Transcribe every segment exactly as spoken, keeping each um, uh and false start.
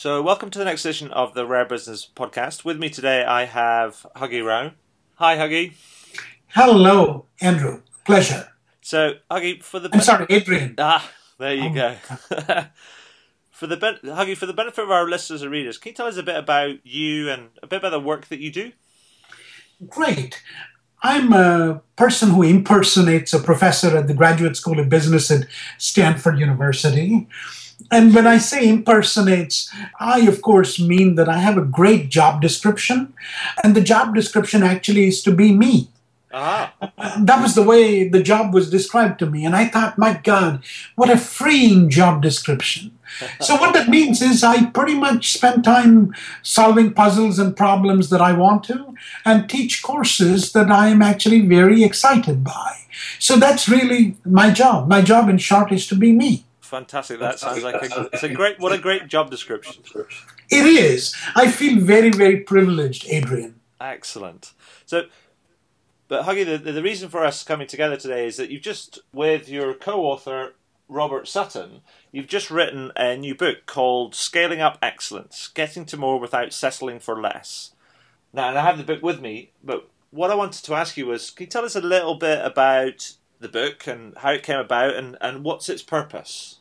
So welcome to the next edition of the Rare Business Podcast. With me today I have Huggy Rao. Hi Huggy. Hello, Andrew. Pleasure. So Huggy, for the... I'm sorry, Adrian. Ah, there you Oh. go. For the ben- Huggy, for the benefit of our listeners and readers, can you tell us a bit about you and a bit about the work that you do? Great. I'm a person who impersonates a professor at the Graduate School of Business at Stanford University. And when I say impersonates, I, of course, mean that I have a great job description. And the job description actually is to be me. Ah. Uh, that was the way the job was described to me. And I thought, my God, what a freeing job description. So what that means is I pretty much spend time solving puzzles and problems that I want to and teach courses that I am actually very excited by. So that's really my job. My job, in short, is to be me. Fantastic. That sounds like a, it's a great, what a great job description. It is. I feel very, very privileged, Adrian. Excellent. So, but Huggy, the, the reason for us coming together today is that you've just, with your co-author, Robert Sutton, you've just written a new book called Scaling Up Excellence, Getting to More Without Settling for Less. Now, and I have the book with me, but what I wanted to ask you was, can you tell us a little bit about the book and how it came about and, and what's its purpose?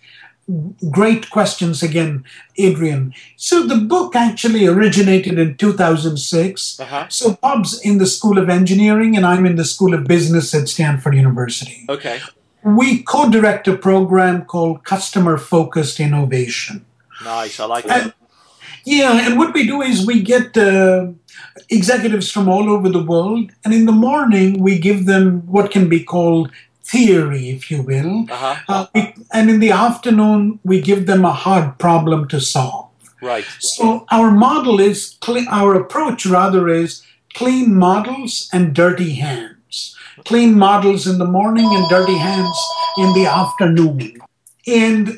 Great questions again, Adrian. So the book actually originated in two thousand six. Uh-huh. So Bob's in the School of Engineering and I'm in the School of Business at Stanford University. Okay. We co-direct a program called Customer Focused Innovation. Nice, I like And, it. yeah, and what we do is we get uh, executives from all over the world, and in the morning we give them what can be called theory, if you will. Uh-huh. Uh, we, and in the afternoon, we give them a hard problem to solve. Right. So our model is, cle- our approach rather is clean models and dirty hands. Clean models in the morning and dirty hands in the afternoon. And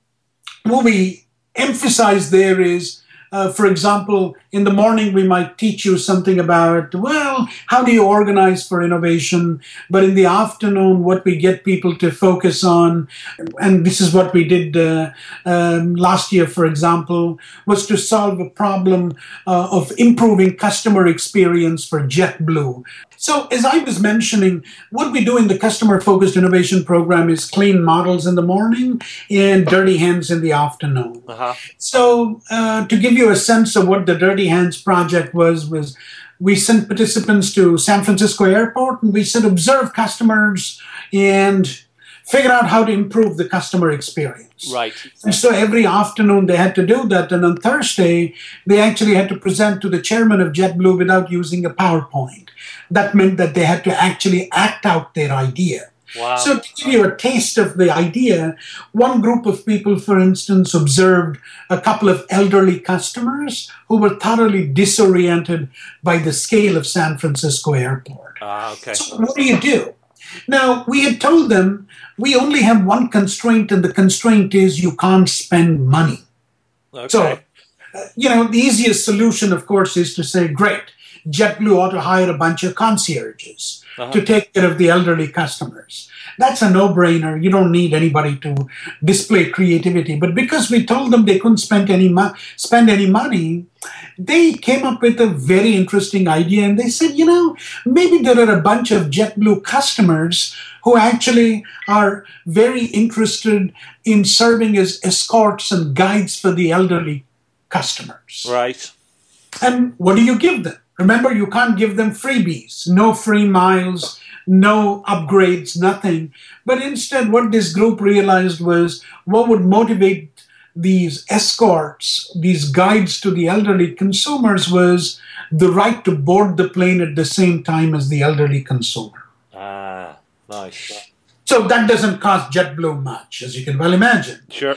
what we emphasize there is, Uh, for example, in the morning, we might teach you something about, well, how do you organize for innovation? But in the afternoon, what we get people to focus on, and this is what we did uh, um, last year, for example, was to solve a problem uh, of improving customer experience for JetBlue. So as I was mentioning, what we do in the customer-focused innovation program is clean models in the morning and dirty hands in the afternoon. Uh-huh. So uh, to give you a sense of what the Dirty Hands project was, was we sent participants to San Francisco Airport and we said observe customers and figure out how to improve the customer experience. Right. And so every afternoon they had to do that. And on Thursday, they actually had to present to the chairman of JetBlue without using a PowerPoint. That meant that they had to actually act out their idea. Wow. So to give you a taste of the idea, one group of people, for instance, observed a couple of elderly customers who were thoroughly disoriented by the scale of San Francisco Airport. Ah, okay. So what do you do? Now, we had told them we only have one constraint, and the constraint is you can't spend money. Okay. So, uh, you know, the easiest solution, of course, is to say, great, JetBlue ought to hire a bunch of concierges Uh-huh. to take care of the elderly customers. That's a no-brainer. You don't need anybody to display creativity. But because we told them they couldn't spend any, mo- spend any money, they came up with a very interesting idea. And they said, you know, maybe there are a bunch of JetBlue customers who actually are very interested in serving as escorts and guides for the elderly customers. Right. And what do you give them? Remember, you can't give them freebies, no free miles, no upgrades, nothing. But instead, what this group realized was what would motivate these escorts, these guides to the elderly consumers was the right to board the plane at the same time as the elderly consumer. Ah, nice. So that doesn't cost JetBlue much, as you can well imagine. Sure.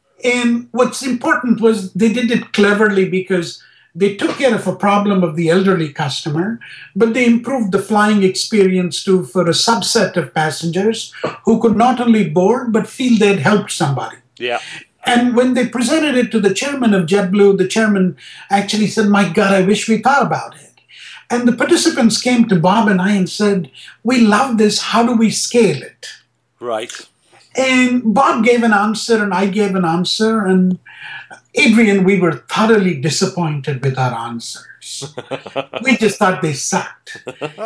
And what's important was they did it cleverly because they took care of a problem of the elderly customer, but they improved the flying experience too for a subset of passengers who could not only board, but feel they'd helped somebody. Yeah. And when they presented it to the chairman of JetBlue, the chairman actually said, my God, I wish we thought about it. And the participants came to Bob and I and said, we love this. How do we scale it? Right. And Bob gave an answer, and I gave an answer, and Adrian, we were thoroughly disappointed with our answers. We just thought they sucked.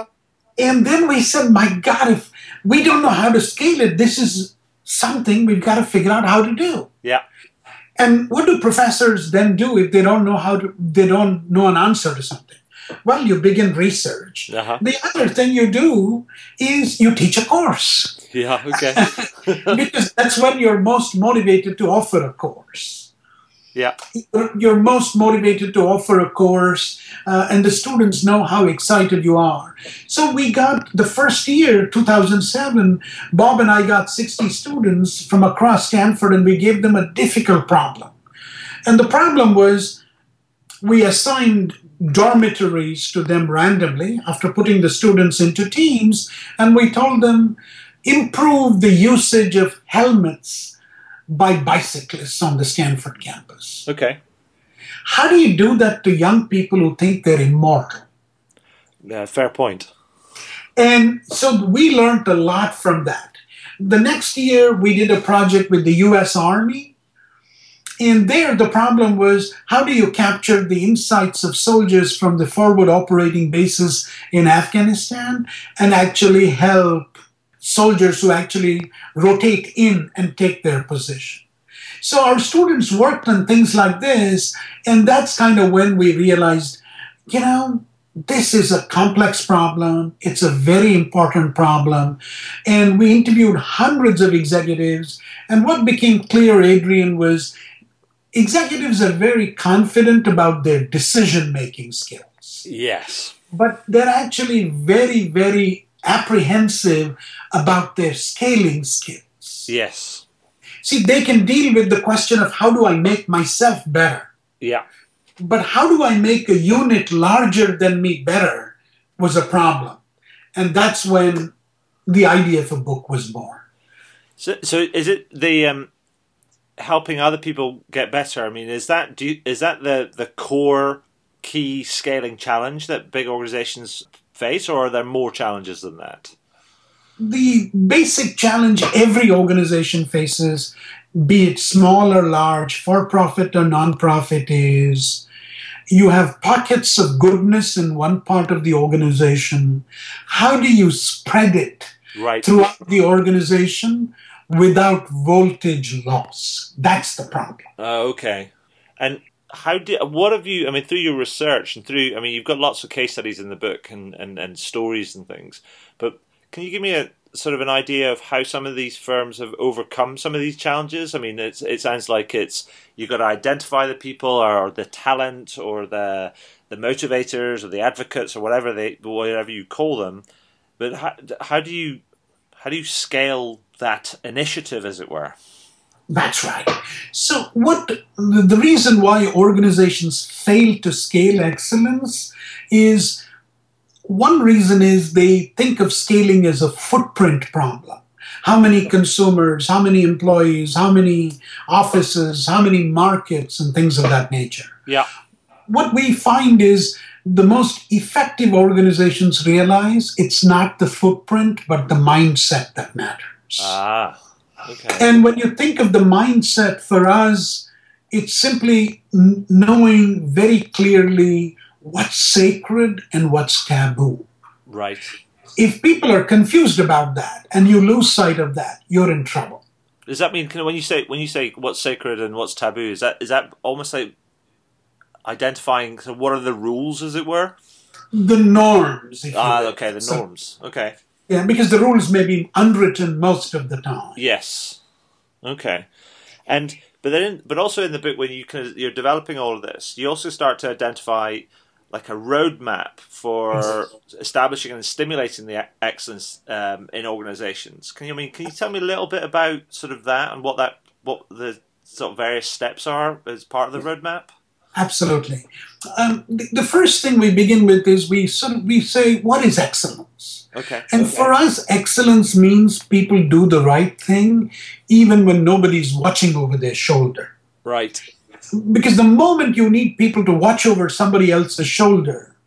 And then we said, my God, if we don't know how to scale it, this is something we've got to figure out how to do. Yeah. And what do professors then do if they don't know how to, they don't know an answer to something? Well, you begin research. Uh-huh. The other thing you do is you teach a course. Yeah, okay. Because that's when you're most motivated to offer a course. Yeah. You're most motivated to offer a course, uh, and the students know how excited you are. So we got the first year, two thousand seven, Bob and I got sixty students from across Stanford, and we gave them a difficult problem. And the problem was we assigned dormitories to them randomly after putting the students into teams, and we told them, improve the usage of helmets by bicyclists on the Stanford campus. Okay. How do you do that to young people who think they're immortal? Yeah, fair point. And so we learned a lot from that. The next year, we did a project with the U S Army. And there, the problem was, how do you capture the insights of soldiers from the forward operating bases in Afghanistan and actually help soldiers who actually rotate in and take their position? So our students worked on things like this, and that's kind of when we realized, you know, this is a complex problem. It's a very important problem. And we interviewed hundreds of executives, and what became clear, Adrian, was executives are very confident about their decision-making skills. Yes. But they're actually very, very apprehensive about their scaling skills. Yes. See, they can deal with the question of how do I make myself better? Yeah. But how do I make a unit larger than me better was a problem. And that's when the idea of a book was born. So, so is it the um, helping other people get better? I mean, is that do you, is that the the core key scaling challenge that big organizations face, or are there more challenges than that? The basic challenge every organization faces, be it small or large, for-profit or non-profit, is you have pockets of goodness in one part of the organization. How do you spread it right throughout the organization without voltage loss? That's the problem. Uh, okay. And how do what have you? I mean, through your research and through, I mean, you've got lots of case studies in the book and and, and stories and things. But can you give me a sort of an idea of how some of these firms have overcome some of these challenges? I mean, it's, it sounds like it's you've got to identify the people or the talent or the the motivators or the advocates or whatever they whatever you call them. But how, how do you how do you scale that initiative, as it were? That's right. So what the, the reason why organizations fail to scale excellence is, one reason is they think of scaling as a footprint problem. How many consumers, how many employees, how many offices, how many markets, and things of that nature. Yeah. What we find is the most effective organizations realize it's not the footprint, but the mindset that matters. Ah. Okay. And when you think of the mindset for us, it's simply n- knowing very clearly what's sacred and what's taboo. Right. If people are confused about that and you lose sight of that, you're in trouble. Does that mean, can, when you say when you say what's sacred and what's taboo, is that is that almost like identifying so what are the rules, as it were? The norms. If Ah, you will. okay, the So- norms. Okay. Yeah, because the rules may be unwritten most of the time. Yes. Okay. And but then, but also in the book, when you can, you're developing all of this, you also start to identify like a roadmap for establishing and stimulating the e- excellence um, in organizations. Can you I mean? Can you tell me a little bit about sort of that and what that what the sort of various steps are as part of the roadmap? Absolutely. Um, the, the first thing we begin with is we sort of we say, what is excellence? Okay. And okay. for us, excellence means people do the right thing even when nobody's watching over their shoulder. Right. Because the moment you need people to watch over somebody else's shoulder,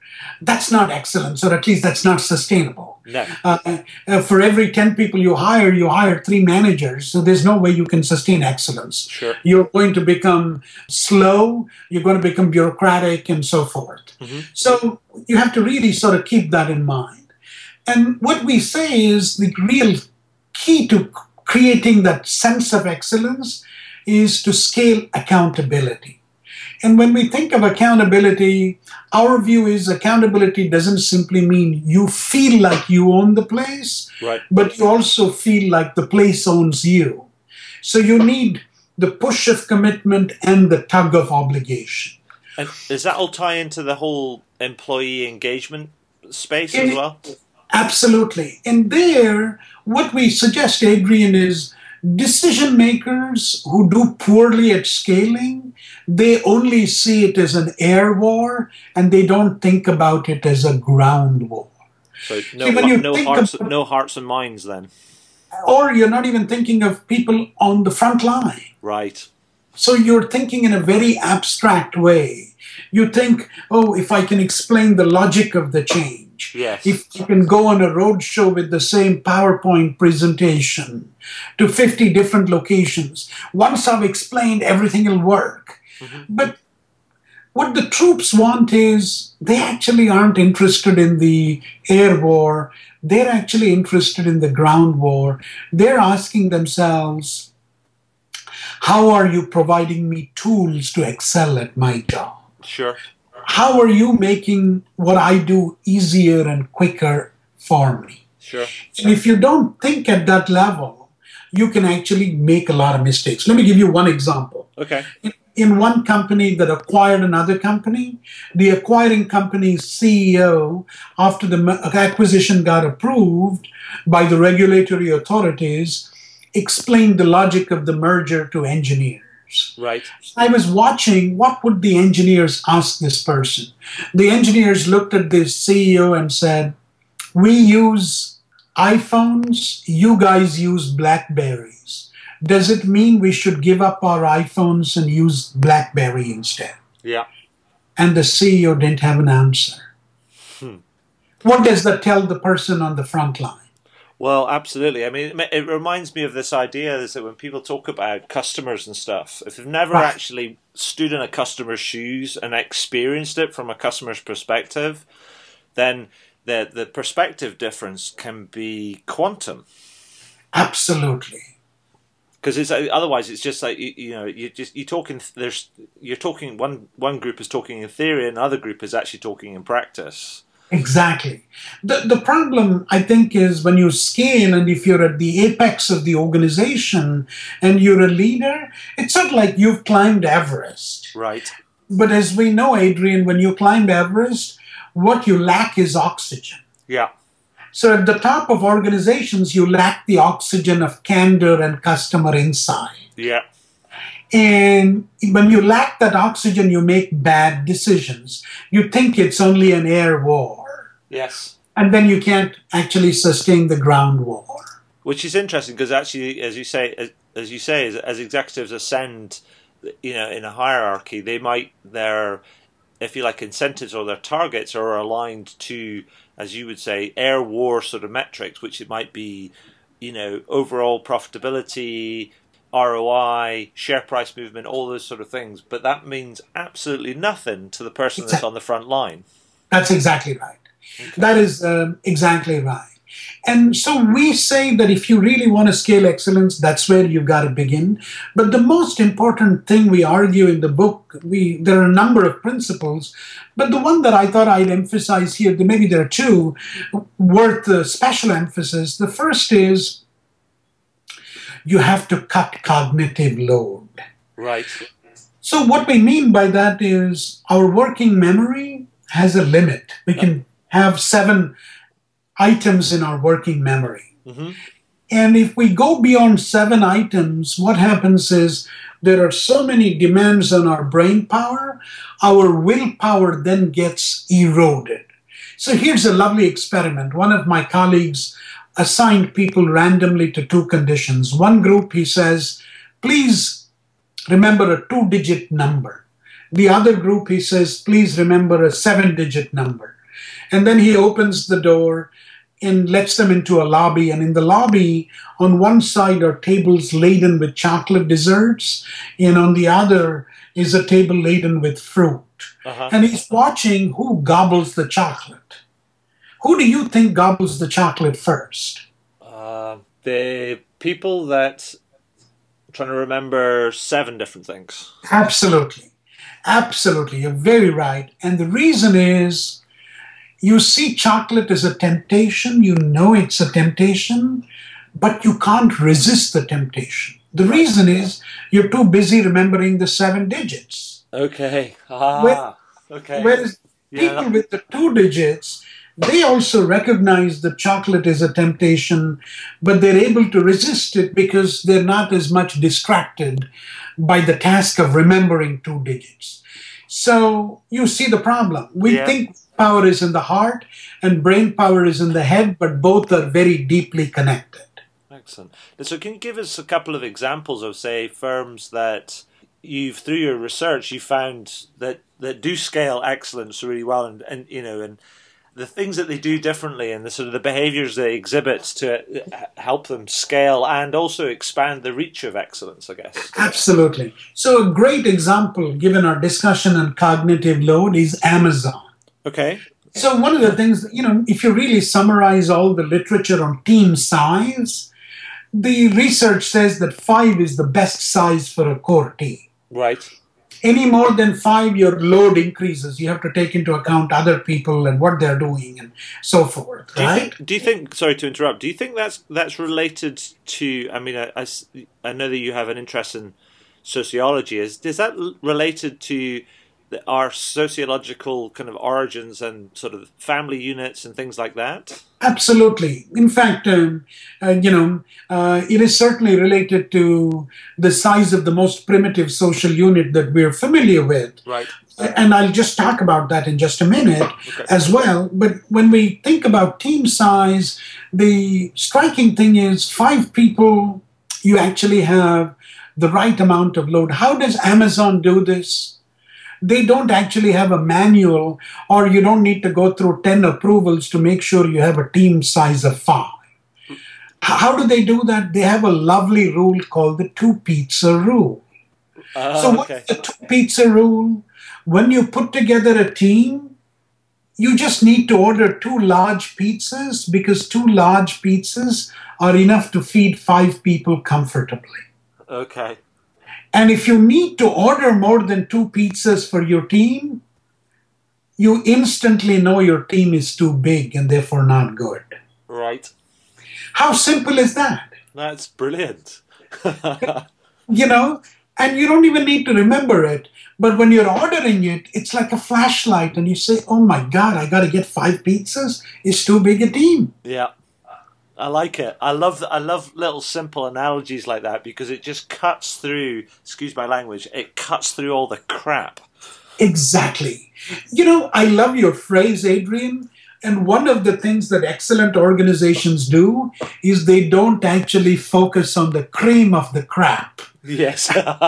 that's not excellence, or at least that's not sustainable. No. Uh, uh, for every ten people you hire, you hire three managers. So there's no way you can sustain excellence. Sure. You're going to become slow, you're going to become bureaucratic, and so forth. Mm-hmm. So you have to really sort of keep that in mind. And what we say is the real key to creating that sense of excellence is to scale accountability. And when we think of accountability, our view is accountability doesn't simply mean you feel like you own the place, right, but you also feel like the place owns you. So you need the push of commitment and the tug of obligation. And does that all tie into the whole employee engagement space it, as well? Absolutely. And there, what we suggest, Adrian, is decision makers who do poorly at scaling, they only see it as an air war, and they don't think about it as a ground war. So no, See, no, hearts, about, no hearts and minds then? Or you're not even thinking of people on the front line. Right. So you're thinking in a very abstract way. You think, oh, if I can explain the logic of the change, yes, if you can go on a road show with the same PowerPoint presentation to fifty different locations, once I've explained, everything will work. Mm-hmm. But what the troops want is they actually aren't interested in the air war. They're actually interested in the ground war. They're asking themselves, how are you providing me tools to excel at my job? Sure. How are you making what I do easier and quicker for me? Sure. And if you don't think at that level, you can actually make a lot of mistakes. Let me give you one example. Okay. In, in one company that acquired another company, the acquiring company's C E O, after the acquisition got approved by the regulatory authorities, explained the logic of the merger to engineers. Right. I was watching, what would the engineers ask this person? The engineers looked at the C E O and said, we use iPhones, you guys use BlackBerries. Does it mean we should give up our iPhones and use BlackBerry instead? Yeah. And the C E O didn't have an answer. Hmm. What does that tell the person on the front line? Well, absolutely. I mean, it reminds me of this idea is that when people talk about customers and stuff, if they've never right. actually stood in a customer's shoes and experienced it from a customer's perspective, then the the perspective difference can be quantum. Absolutely. Because it's otherwise it's just like you, you know you just you talking there's you're talking one one group is talking in theory and another group is actually talking in practice. Exactly. The, the problem, I think, is when you scale and if you're at the apex of the organization and you're a leader, it's not like you've climbed Everest. Right. But as we know, Adrian, when you climb Everest, what you lack is oxygen. Yeah. So at the top of organizations, you lack the oxygen of candor and customer insight. Yeah. And when you lack that oxygen, you make bad decisions. You think it's only an air war. Yes. And then you can't actually sustain the ground war. Which is interesting because actually, as you say, as, as you say, as, as executives ascend, you know, in a hierarchy, they might their, if you like, incentives or their targets are aligned to, as you would say, air war sort of metrics, which it might be, you know, overall profitability, R O I, share price movement, all those sort of things. But that means absolutely nothing to the person that's on the front line. That's exactly right. Okay. That is um, exactly right. And so we say that if you really want to scale excellence, that's where you've got to begin. But the most important thing we argue in the book, we there are a number of principles, but the one that I thought I'd emphasize here, maybe there are two worth uh, special emphasis. The first is you have to cut cognitive load. Right. So what we mean by that is our working memory has a limit. We can have seven items in our working memory. Mm-hmm. And if we go beyond seven items, what happens is there are so many demands on our brain power, our willpower then gets eroded. So here's a lovely experiment. One of my colleagues assigned people randomly to two conditions. One group, he says, please remember a two-digit number. The other group, he says, please remember a seven-digit number. And then he opens the door and lets them into a lobby. And in the lobby, on one side are tables laden with chocolate desserts, and on the other is a table laden with fruit. Uh-huh. And he's watching who gobbles the chocolate. Who do you think gobbles the chocolate first? Uh, the people that... I'm trying to remember seven different things. Absolutely. Absolutely. You're very right. And the reason is, you see chocolate as a temptation, you know it's a temptation, but you can't resist the temptation. The reason is you're too busy remembering the seven digits. Okay. Ah, Where, okay. Whereas Yeah. people with the two digits, they also recognize that chocolate is a temptation, but they're able to resist it because they're not as much distracted by the task of remembering two digits. So you see the problem. We Yeah. think power is in the heart and brain power is in the head, but both are very deeply connected. Excellent. So can you give us a couple of examples of, say, firms that you've, through your research, you found that, that do scale excellence really well, and, and you know, and the things that they do differently and the sort of the behaviours they exhibit to help them scale and also expand the reach of excellence, I guess. Absolutely. So a great example, given our discussion on cognitive load, is Amazon. Okay. So one of the things, you know, if you really summarize all the literature on team size, the research says that five is the best size for a core team. Right. Any more than five, your load increases. You have to take into account other people and what they're doing and so forth, Do you right? think, do you think, sorry to interrupt, do you think that's that's related to, I mean, I, I, I know that you have an interest in sociology. Is, is that related to the, our sociological kind of origins and sort of family units and things like that? Absolutely. In fact, um, uh, you know, uh, it is certainly related to the size of the most primitive social unit that we're familiar with. Right. And I'll just talk about that in just a minute Okay. as well. But when we think about team size, the striking thing is five people, you actually have the right amount of load. How does Amazon do this? They don't actually have a manual, or you don't need to go through ten approvals to make sure you have a team size of five. How do they do that? They have a lovely rule called the two pizza rule. Uh, So what's okay. the two pizza rule? When you put together a team, you just need to order two large pizzas, because two large pizzas are enough to feed five people comfortably. Okay. And if you need to order more than two pizzas for your team, you instantly know your team is too big and therefore not good. Right. How simple is that? That's brilliant. You know, and you don't even need to remember it. But when you're ordering it, it's like a flashlight and you say, oh my God, I got to get five pizzas. It's too big a team. Yeah. I like it. I love I love little simple analogies like that, because it just cuts through, excuse my language, it cuts through all the crap. Exactly. You know, I love your phrase, Adrian. And one of the things that excellent organizations do is they don't actually focus on the cream of the crap. Yes.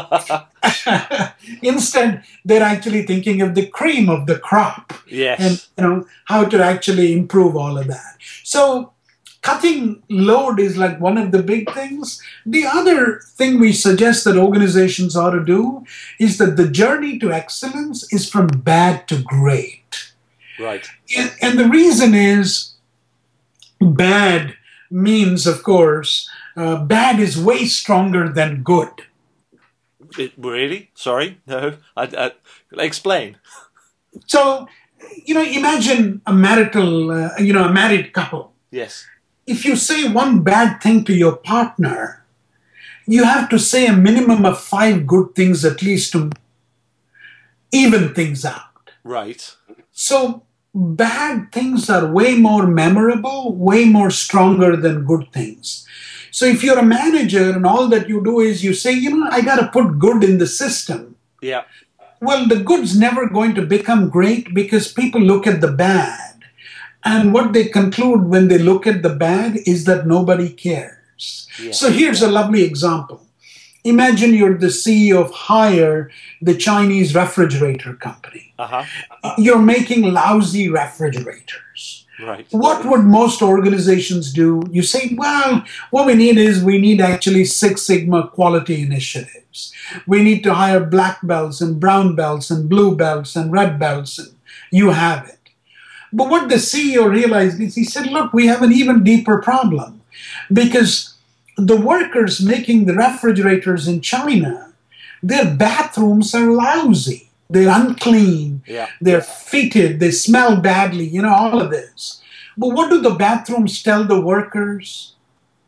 Instead, they're actually thinking of the cream of the crop. Yes. And, you know, how to actually improve all of that. So cutting load is like one of the big things. The other thing we suggest that organizations ought to do is that the journey to excellence is from bad to great. Right. And, and the reason is bad means, of course, uh, bad is way stronger than good. It, really? Sorry? No. I, I, explain. So, you know, imagine a marital, uh, you know, a married couple. Yes. If you say one bad thing to your partner, you have to say a minimum of five good things at least to even things out. Right. So bad things are way more memorable, way more stronger than good things. So if you're a manager and all that you do is you say, you know, I got to put good in the system. Yeah. Well, the good's never going to become great because people look at the bad. And what they conclude when they look at the bad is that nobody cares. Yeah. So here's a lovely example. Imagine you're the C E O of Haier, the Chinese refrigerator company. Uh-huh. You're making lousy refrigerators. Right. What would most organizations do? You say, well, what we need is we need actually Six Sigma quality initiatives. We need to hire black belts and brown belts and blue belts and red belts, and you have it. But what the C E O realized is he said, look, we have an even deeper problem, because the workers making the refrigerators in China, their bathrooms are lousy. They're unclean. Yeah. They're fetid. They smell badly, you know, all of this. But what do the bathrooms tell the workers?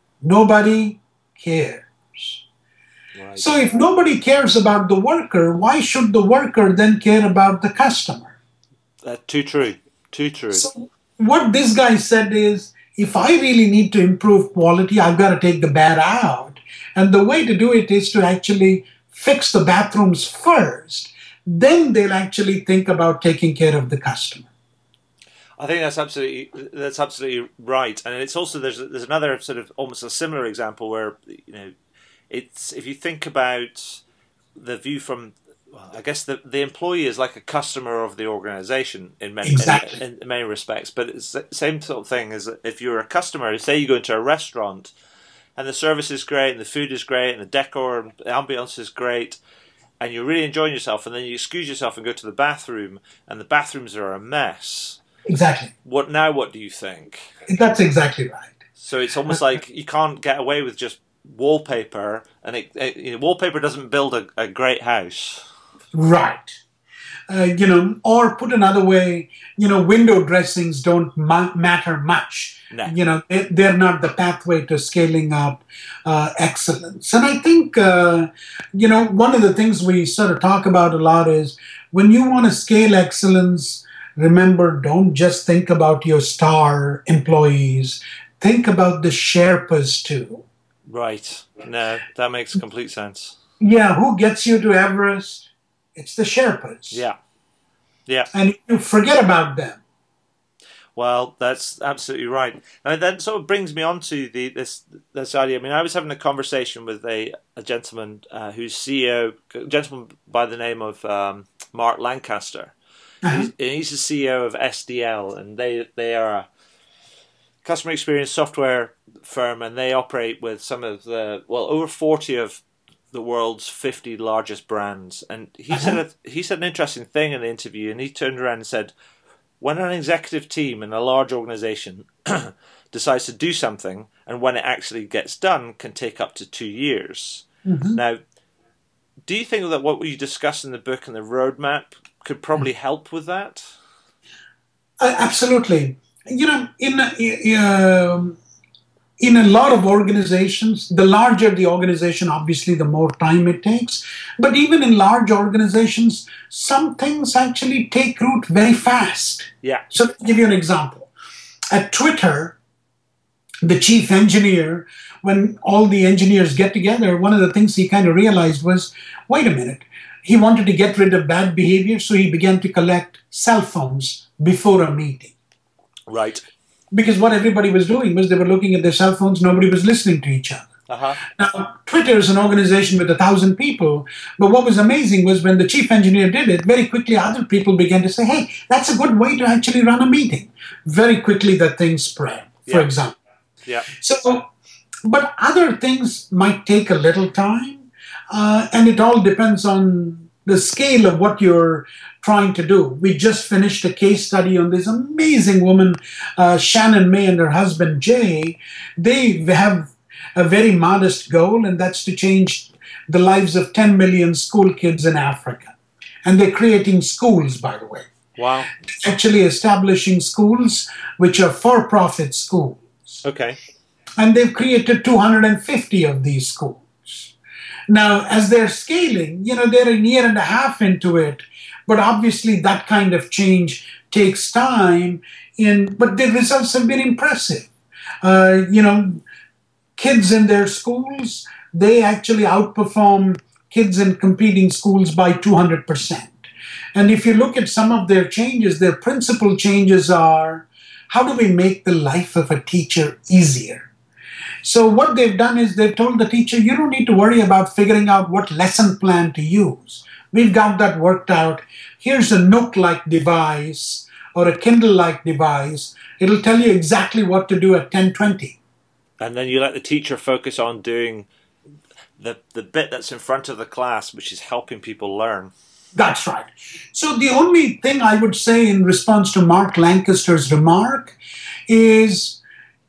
Nobody cares. Right. So if nobody cares about the worker, why should the worker then care about the customer? That's too true. Too true. So what this guy said is, if I really need to improve quality, I've got to take the bad out. And the way to do it is to actually fix the bathrooms first. Then they'll actually think about taking care of the customer. I think that's absolutely that's absolutely right, and it's also there's there's another sort of almost a similar example where, you know, it's if you think about the view from, well, I guess the the employee is like a customer of the organization in many exactly. in, in many respects, but it's the same sort of thing as if you're a customer. Say you go into a restaurant, and the service is great, and the food is great, and the decor and the ambience is great, and you're really enjoying yourself, and then you excuse yourself and go to the bathroom, and the bathrooms are a mess. Exactly. What now? What do you think? That's exactly right. So it's almost like you can't get away with just wallpaper, and it, it, you know, wallpaper doesn't build a, a great house. Right. Uh, you know, or put another way, you know, window dressings don't ma- matter much. No. You know, they, they're not the pathway to scaling up uh, excellence. And I think, uh, you know, one of the things we sort of talk about a lot is when you want to scale excellence, remember, don't just think about your star employees. Think about the Sherpas too. Right. No, that makes complete sense. Yeah, who gets you to Everest? It's the Sherpas. Yeah. Yeah. And you forget about them. Well, that's absolutely right. And that sort of brings me on to the, this this idea. I mean, I was having a conversation with a, a gentleman uh, who's C E O, a gentleman by the name of um, Mark Lancaster. Uh-huh. He's, he's the C E O of S D L, and they they are a customer experience software firm, and they operate with some of the, well, over forty of the world's fifty largest brands. And he uh-huh. said a, he said an interesting thing in the interview, and he turned around and said, when an executive team in a large organization decides to do something, and when it actually gets done, can take up to two years. Mm-hmm. Now, do you think that what we discussed in the book and the roadmap could probably help with that? Uh, absolutely. You know, in uh, in a lot of organizations, the larger the organization, obviously, the more time it takes. But even in large organizations, some things actually take root very fast. Yeah. So, to give you an example, at Twitter, the chief engineer, when all the engineers get together, one of the things he kind of realized was, wait a minute, he wanted to get rid of bad behavior, so he began to collect cell phones before a meeting. Right. Because what everybody was doing was they were looking at their cell phones, nobody was listening to each other. Uh-huh. Now, Twitter is an organization with a thousand people, but what was amazing was when the chief engineer did it, very quickly other people began to say, hey, that's a good way to actually run a meeting. Very quickly that thing spread, for yeah. example. Yeah. So, but other things might take a little time, uh, and it all depends on the scale of what you're trying to do. We just finished a case study on this amazing woman, uh, Shannon May, and her husband, Jay. They have a very modest goal, and that's to change the lives of ten million school kids in Africa. And they're creating schools, by the way. Wow. Actually establishing schools which are for-profit schools. Okay. And they've created two hundred fifty of these schools. Now, as they're scaling, you know, they're a year and a half into it, but obviously that kind of change takes time, in, but the results have been impressive. Uh, you know, kids in their schools, they actually outperform kids in competing schools by two hundred percent. And if you look at some of their changes, their principal changes are, how do we make the life of a teacher easier? So what they've done is they've told the teacher, you don't need to worry about figuring out what lesson plan to use. We've got that worked out. Here's a Nook-like device or a Kindle-like device. It'll tell you exactly what to do at ten twenty. And then you let the teacher focus on doing the the bit that's in front of the class, which is helping people learn. That's right. So the only thing I would say in response to Mark Lancaster's remark is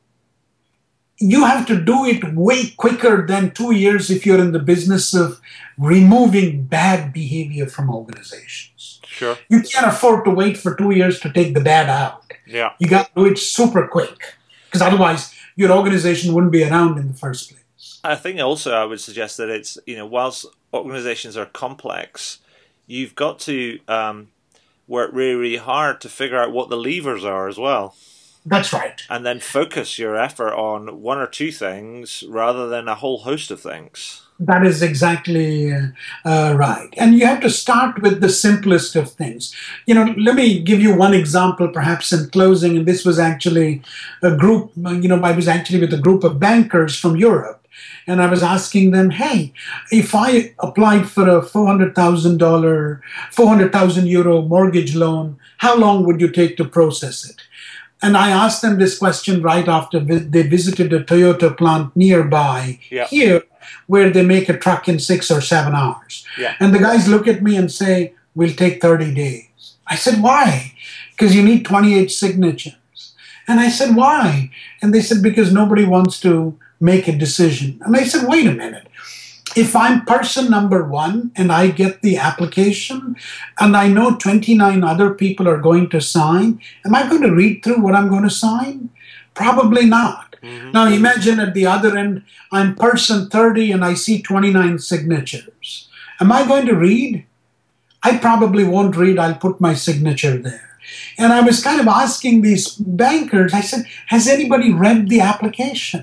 you have to do it way quicker than two years if you're in the business of removing bad behavior from organizations. Sure. You can't afford to wait for two years to take the bad out. Yeah. You got to do it super quick, because otherwise your organization wouldn't be around in the first place. I think also I would suggest that it's, you know, whilst organizations are complex, you've got to um, work really, really hard to figure out what the levers are as well. That's right. And then focus your effort on one or two things rather than a whole host of things. That is exactly uh, uh, right. And you have to start with the simplest of things. You know, let me give you one example, perhaps in closing. And this was actually a group, you know, I was actually with a group of bankers from Europe. And I was asking them, hey, if I applied for a four hundred thousand dollars, four hundred thousand euro mortgage loan, how long would you take to process it? And I asked them this question right after they visited a Toyota plant nearby yeah. here, where they make a truck in six or seven hours. Yeah. And the guys look at me and say, we'll take thirty days. I said, why? Because you need twenty-eight signatures. And I said, why? And they said, because nobody wants to make a decision. And I said, wait a minute. If I'm person number one and I get the application and I know twenty-nine other people are going to sign, am I going to read through what I'm going to sign? Probably not. Mm-hmm. Now imagine at the other end, I'm person thirty and I see twenty-nine signatures. Am I going to read? I probably won't read. I'll put my signature there. And I was kind of asking these bankers, I said, has anybody read the application?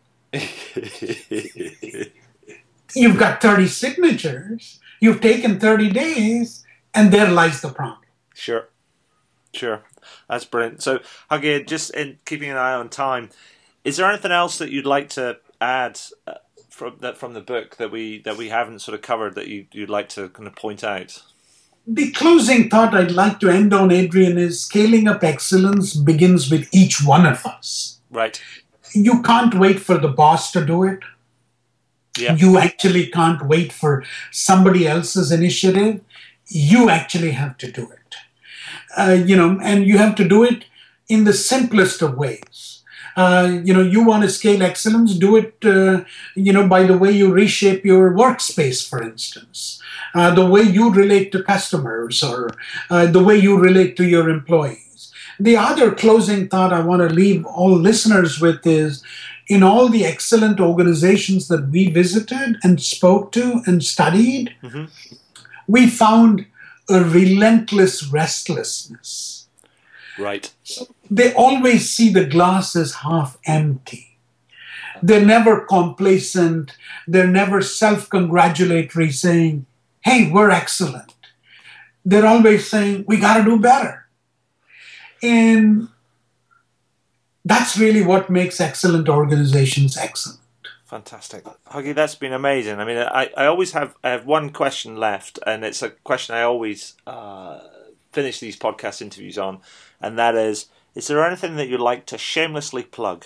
You've got thirty signatures, you've taken thirty days, and there lies the problem. Sure, sure. That's brilliant. So, Huggy, just in keeping an eye on time, is there anything else that you'd like to add uh, from that from the book that we that we haven't sort of covered that you, you'd like to kind of point out? The closing thought I'd like to end on, Adrian, is scaling up excellence begins with each one of us. Right. You can't wait for the boss to do it. Yeah. You actually can't wait for somebody else's initiative. You actually have to do it. Uh, you know, and you have to do it in the simplest of ways. Uh, you know, you want to scale excellence, do it, uh, you know, by the way you reshape your workspace, for instance, uh, the way you relate to customers, or uh, the way you relate to your employees. The other closing thought I want to leave all listeners with is, in all the excellent organizations that we visited and spoke to and studied, mm-hmm. we found a relentless restlessness. Right. So they always see the glass as half empty. They're never complacent. They're never self-congratulatory, saying, hey, we're excellent. They're always saying, we got to do better. And that's really what makes excellent organizations excellent. Fantastic. Huggy, that's been amazing. I mean, I, I always have I have one question left, and it's a question I always uh, finish these podcast interviews on, and that is, is there anything that you'd like to shamelessly plug?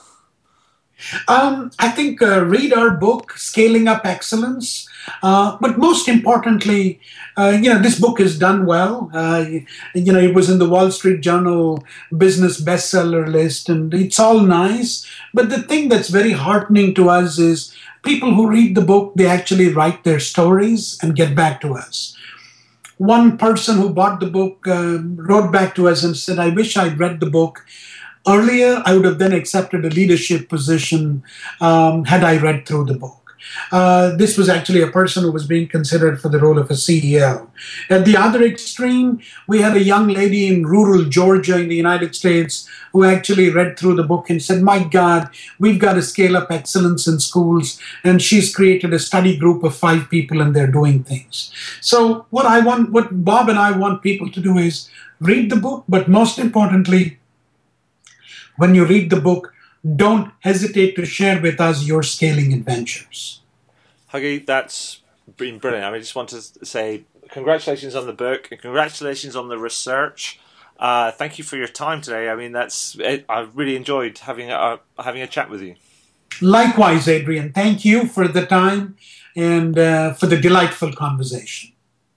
Um, I think uh, read our book, Scaling Up Excellence. Uh, but most importantly, uh, you know, this book is done well. Uh, you know, it was in the Wall Street Journal business bestseller list, and it's all nice. But the thing that's very heartening to us is people who read the book, they actually write their stories and get back to us. One person who bought the book uh, wrote back to us and said, I wish I'd read the book earlier. I would have then accepted a leadership position um, had I read through the book. Uh, this was actually a person who was being considered for the role of a C E O. At the other extreme, we had a young lady in rural Georgia in the United States who actually read through the book and said, my God, we've got to scale up excellence in schools. And she's created a study group of five people and they're doing things. So what I want, what Bob and I want people to do is read the book, but most importantly, when you read the book, don't hesitate to share with us your scaling adventures. Huggy, that's been brilliant. I mean, I just want to say congratulations on the book and congratulations on the research. Uh, thank you for your time today. I mean, that's it, I've really enjoyed having a, having a chat with you. Likewise, Adrian. Thank you for the time and uh, for the delightful conversation.